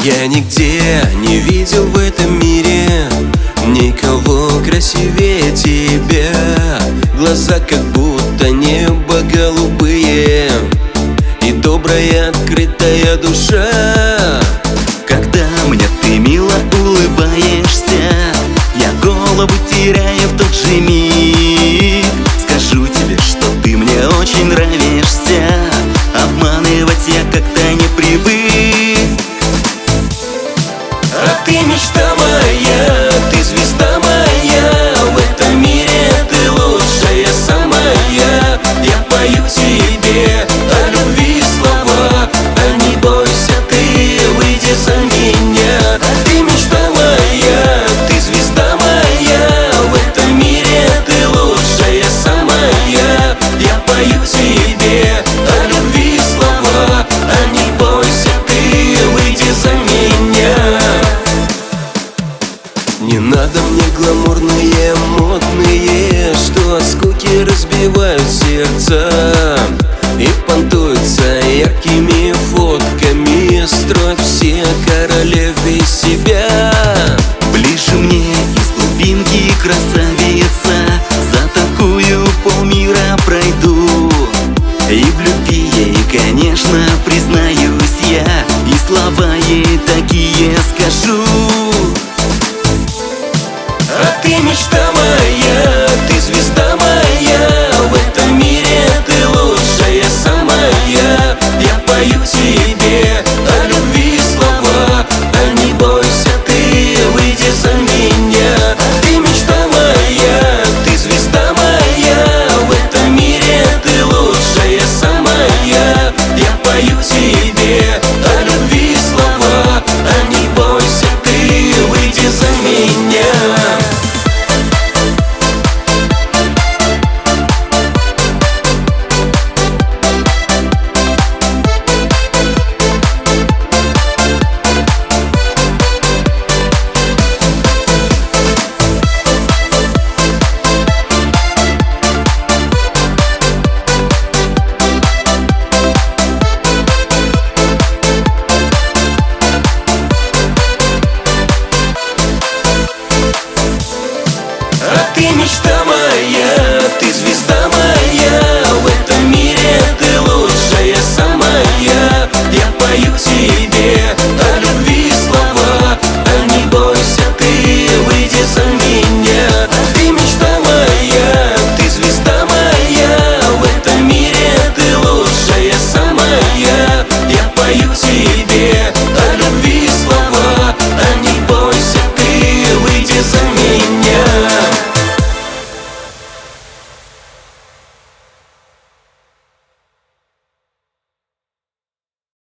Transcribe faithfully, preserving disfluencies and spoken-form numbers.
Я нигде не видел в этом мире никого красивее тебя. Глаза как будто небо голубые и добрая открытая душа. Когда мне ты мило улыбаешься, я голову теряю в тот же миг. Скажу тебе, что ты мне очень нравишься, обманывать я как-то не привык. А ты мечта моя, ты звезда моя, в этом мире ты лучшая самая. Я пою тебе о любви слова, а не бойся ты, выйди за меня. А ты мечта моя, ты звезда моя, в этом мире ты лучшая самая. Я пою тебе о любви слова, а не бойся ты, выйди за меня. Не надо мне гламурные, модные, что от скуки разбивают сердца и понтуются яркими фотками, строят все королев из себя. Ближе мне из глубинки, красавица, за такую полмира пройду. И в любви ей, конечно, признаюсь я, и слова ей такие скажу.